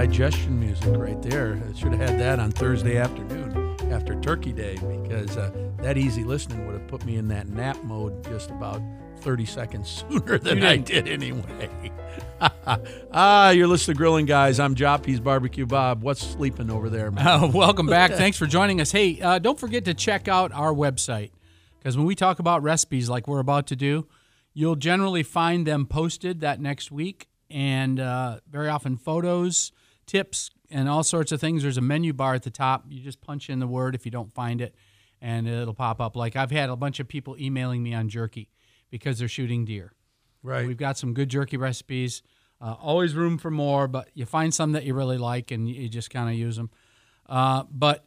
digestion music right there. I should have had that on Thursday afternoon after Turkey Day, because that easy listening would have put me in that nap mode just about 30 seconds sooner than I did anyway. You're listening to Grilling Guys. I'm Joppy's Barbecue Bob. What's sleeping over there, man? Welcome back. Thanks for joining us. Hey, don't forget to check out our website, because when we talk about recipes like we're about to do, you'll generally find them posted that next week, and very often photos, tips, and all sorts of things. There's a menu bar at the top. You just punch in the word if you don't find it, and it'll pop up. Like I've had a bunch of people emailing me on jerky because they're shooting deer. Right. We've got some good jerky recipes. Always room for more, but you find some that you really like, and you just kind of use them. But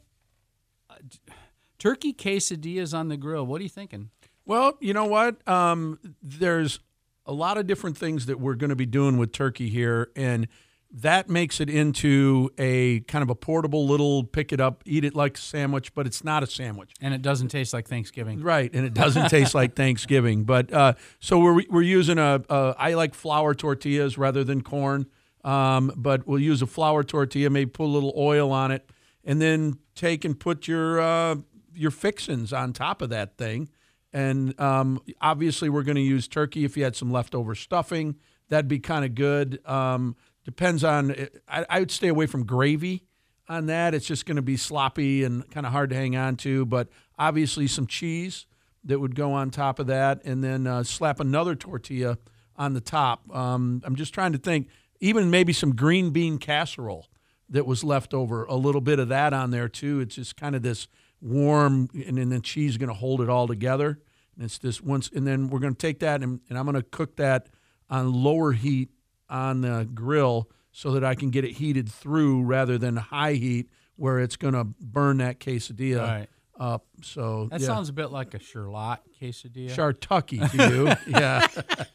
turkey quesadillas on the grill, what are you thinking? Well, you know what? There's a lot of different things that we're going to be doing with turkey here, and that makes it into a kind of a portable little pick it up, eat it like a sandwich, but it's not a sandwich. And it doesn't taste like Thanksgiving. Right, and it doesn't taste like Thanksgiving. But so we're using I like flour tortillas rather than corn, but we'll use a flour tortilla, maybe put a little oil on it, and then take and put your fixins on top of that thing. And obviously we're going to use turkey. If you had some leftover stuffing, that'd be kind of good. Depends on, I would stay away from gravy on that. It's just going to be sloppy and kind of hard to hang on to. But obviously some cheese that would go on top of that, and then slap another tortilla on the top. I'm just trying to think, even maybe some green bean casserole that was left over, a little bit of that on there too. It's just kind of this warm, and then the cheese is going to hold it all together. And it's this once, and then we're going to take that and I'm going to cook that on lower heat on the grill so that I can get it heated through rather than high heat where it's going to burn that quesadilla up. So that sounds a bit like a Charlotte quesadilla. Chartucky to you. Yeah.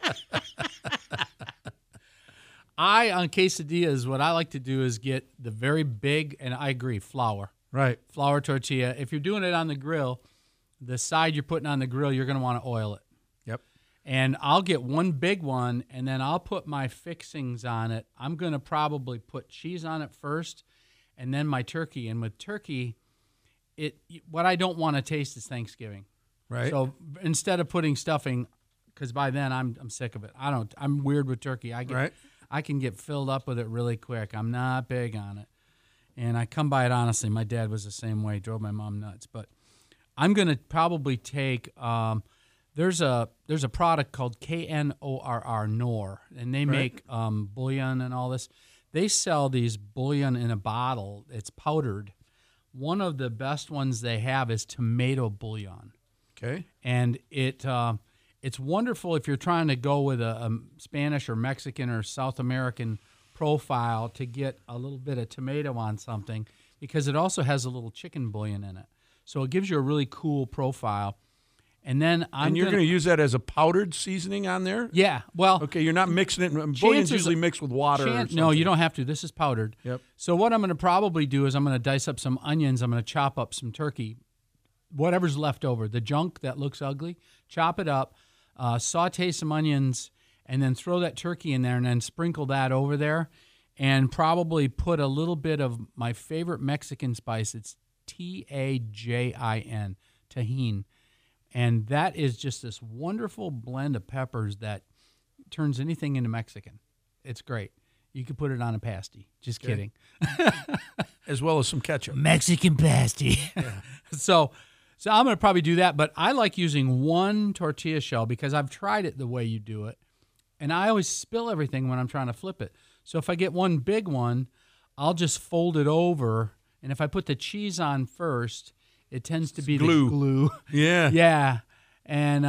On quesadillas, what I like to do is get the very big, and I agree, flour. Right. Flour tortilla. If you're doing it on the grill, the side you're putting on the grill, you're going to want to oil it. Yep. And I'll get one big one, and then I'll put my fixings on it. I'm going to probably put cheese on it first, and then my turkey. And with turkey, what I don't want to taste is Thanksgiving. Right. So instead of putting stuffing, because by then I'm sick of it. I'm weird with turkey. I can get filled up with it really quick. I'm not big on it. And I come by it honestly. My dad was the same way, drove my mom nuts. But I'm going to probably take there's a product called KNORR, Knorr, and they make bouillon and all this. They sell these bouillon in a bottle. It's powdered. One of the best ones they have is tomato bouillon. Okay. And it's wonderful if you're trying to go with a Spanish or Mexican or South American profile to get a little bit of tomato on something, because it also has a little chicken bouillon in it. So it gives you a really cool profile. And then you're going to use that as a powdered seasoning on there? Yeah. Well, okay, you're not mixing it. Bouillon's usually mixed with water or something. No, you don't have to. This is powdered. Yep. So what I'm going to probably do is I'm going to dice up some onions. I'm going to chop up some turkey, whatever's left over, the junk that looks ugly, chop it up, saute some onions, and then throw that turkey in there and then sprinkle that over there, and probably put a little bit of my favorite Mexican spice. It's Tajin, Tajin. And that is just this wonderful blend of peppers that turns anything into Mexican. It's great. You could put it on a pasty. Just kidding. As well as some ketchup. Mexican pasty. Yeah. So I'm going to probably do that, but I like using one tortilla shell because I've tried it the way you do it, and I always spill everything when I'm trying to flip it. So if I get one big one, I'll just fold it over, and if I put the cheese on first, it tends to be glue. The glue. Yeah. Yeah. And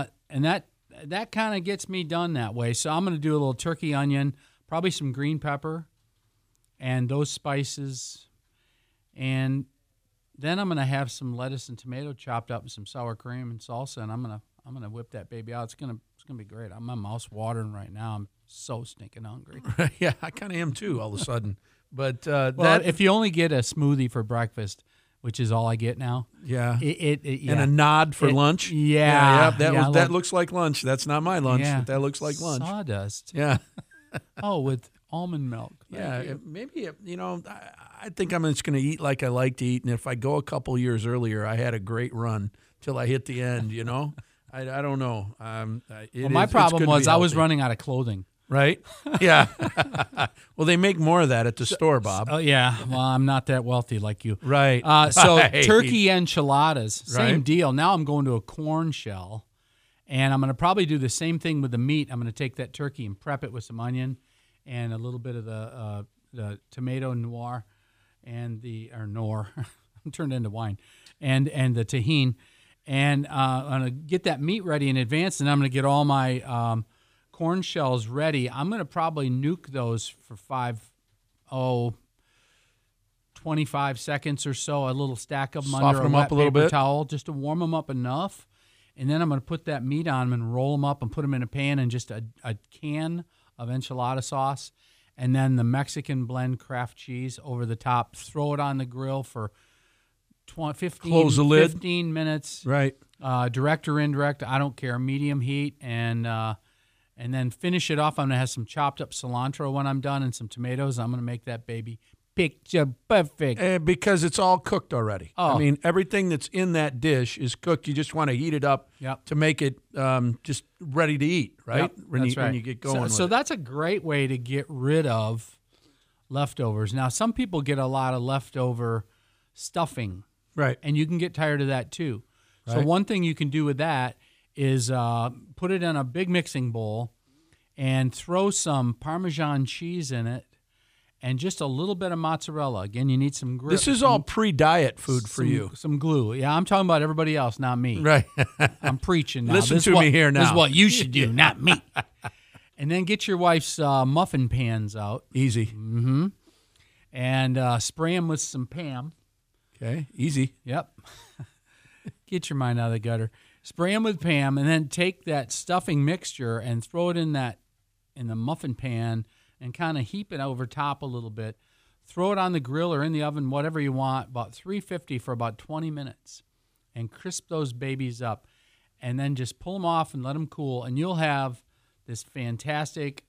that kind of gets me done that way. So I'm going to do a little turkey onion, probably some green pepper, and those spices, and then I'm going to have some lettuce and tomato chopped up and some sour cream and salsa, and I'm going to whip that baby out. It's going to be great. My mouth's watering right now. I'm so stinking hungry. Yeah, I kind of am too all of a sudden. But if you only get a smoothie for breakfast, which is all I get now. Yeah. Yeah. And a nod for lunch. Yeah. That looks like lunch. That's not my lunch. Yeah. But that looks like lunch. Sawdust. Yeah. With almond milk. Yeah, maybe, I think I'm just going to eat like I like to eat. And if I go a couple years earlier, I had a great run till I hit the end, I don't know. My problem was I was running out of clothing. Right? Yeah. Well, they make more of that at the store, Bob. Oh, yeah. Well, I'm not that wealthy like you. Right. So Right. turkey enchiladas, same Right. deal. Now I'm going to a corn shell, and I'm going to probably do the same thing with the meat. I'm going to take that turkey and prep it with some onion and a little bit of the tomato noir nor. I'm turned into wine, and the tahini. And I'm going to get that meat ready in advance, and I'm going to get all my corn shells ready. I'm going to probably nuke those for 25 seconds or so, a little stack of them Soften under a them wet up a little paper bit. towel just to warm them up enough. And then I'm going to put that meat on them and roll them up and put them in a pan and just a can of enchilada sauce. And then the Mexican blend Kraft cheese over the top. Throw it on the grill for Close the lid. 15 minutes. Right. Direct or indirect, I don't care. Medium heat, and then finish it off. I'm gonna have some chopped up cilantro when I'm done, and some tomatoes. I'm gonna make that baby picture perfect. Because it's all cooked already. Oh. I mean, everything that's in that dish is cooked. You just want to heat it up to make it just ready to eat, right? Yep, When you get going. So with it. that's a great way to get rid of leftovers. Now, some people get a lot of leftover stuffing. Right. And you can get tired of that too. So Right. one thing you can do with that is put it in a big mixing bowl and throw some Parmesan cheese in it and just a little bit of mozzarella. Again, you need some grip. This is all pre-diet food for you. Some glue. Yeah, I'm talking about everybody else, not me. Right. I'm preaching now. Listen This to is me here This is now. what you should do, not me. And then get your wife's muffin pans out Easy. and spray them with some Pam. Okay. Easy. Yep. Get your mind out of the gutter. Spray them with Pam, and then take that stuffing mixture and throw it in the muffin pan and kind of heap it over top a little bit. Throw it on the grill or in the oven, whatever you want, about 350 for about 20 minutes, and crisp those babies up. And then just pull them off and let them cool, and you'll have this fantastic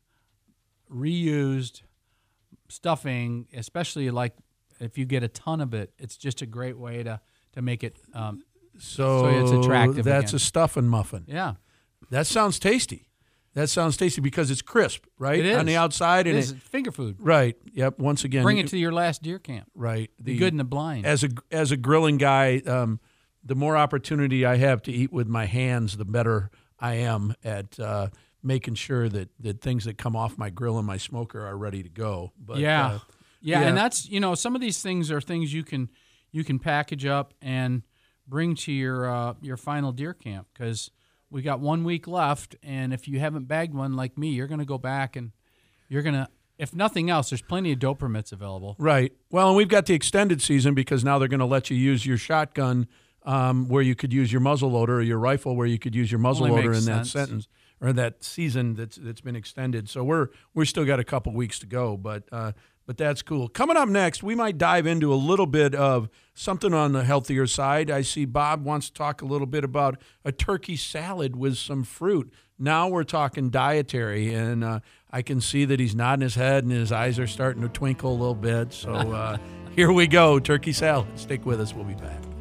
reused stuffing, especially like if you get a ton of it. It's just a great way to make it so it's attractive That's again. a stuffing muffin. Yeah. That sounds tasty. That sounds tasty because it's crisp, right? It is. On the outside. It And is finger food. right. Yep. Once again. Bring it to your last deer camp. Right. Be good in the blind. As a grilling guy, the more opportunity I have to eat with my hands, the better I am at making sure that things that come off my grill and my smoker are ready to go. But yeah, yeah. and that's some of these things are things you can package up and bring to your final deer camp, because we got 1 week left, and if you haven't bagged one like me, you're going to go back and you're going to, if nothing else, there's plenty of doe permits available. Right. Well, and we've got the extended season because now they're going to let you use your shotgun where you could use your muzzle loader, or your rifle where you could use your muzzle Only loader makes in that sense. sentence or that season that's been extended. So we're still got a couple weeks to go, but that's cool. Coming up next, we might dive into a little bit of something on the healthier side. I see Bob wants to talk a little bit about a turkey salad with some fruit. Now we're talking dietary, and I can see that he's nodding his head and his eyes are starting to twinkle a little bit. So here we go, turkey salad. Stick with us. We'll be back.